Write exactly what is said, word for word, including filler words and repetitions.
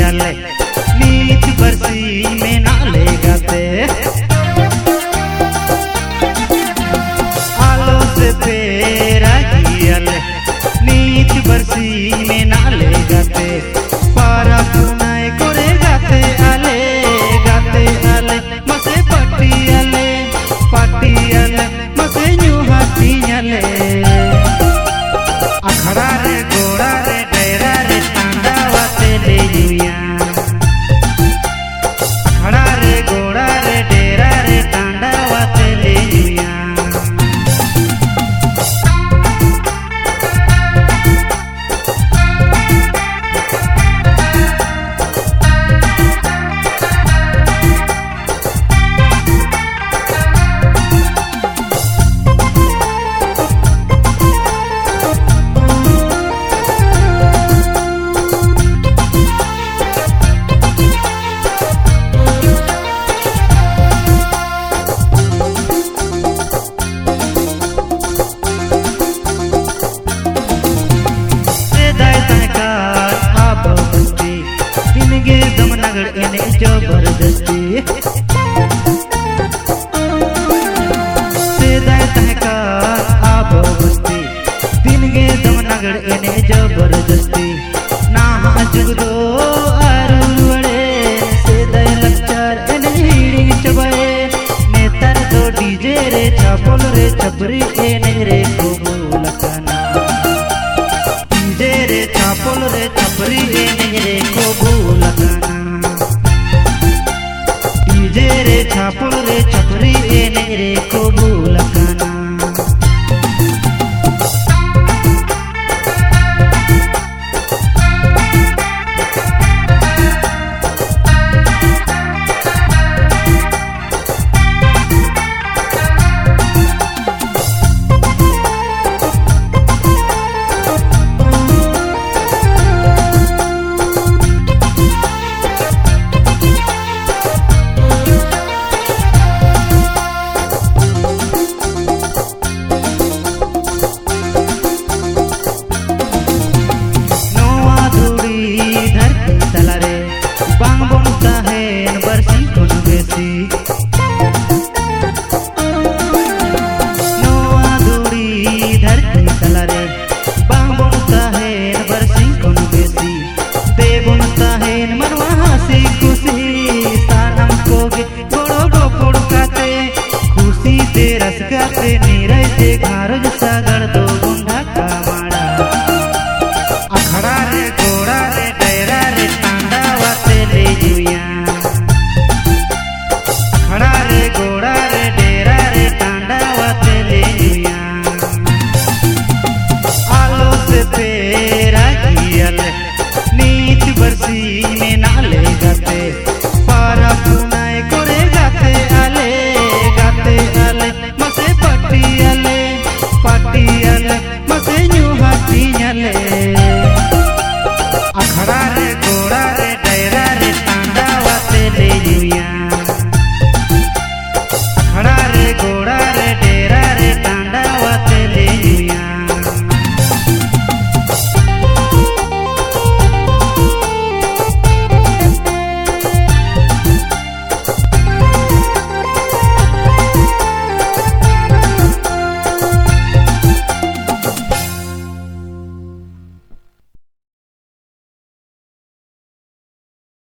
आले नीच बरसी में नाले गाते आलो से पेरा आले नीच बरसी में नाले गाते पारा सुनाए करे गाते आले गाते आले मसे पट्टी आले पट्टी आले मसे न्यू हाथी आले अखड़ा रे गोड़ा रे डेरा रे टांडा वाते ले जुया अखड़ा रे गोड़ा रे डेरा रे टांडा वाते ले जुया जबरदस्ती सेदाय तहका आप बस्ती दिन गे दमनगढ़ एने जबरदस्ती ना जुगदो आरुलवड़े सेदाय लक्चर एने हिड़िंग चबाए नेतर दो डीजे रे छापोल रे छपरी एने रे कोबू लकाना डीजे रे छापोल रे छपरी एने रे कोबू लकाना रे छापुल रे छपरी एने रे कोबू लकाना खुशी ते रस गाते नीरज ते घारज सागर दो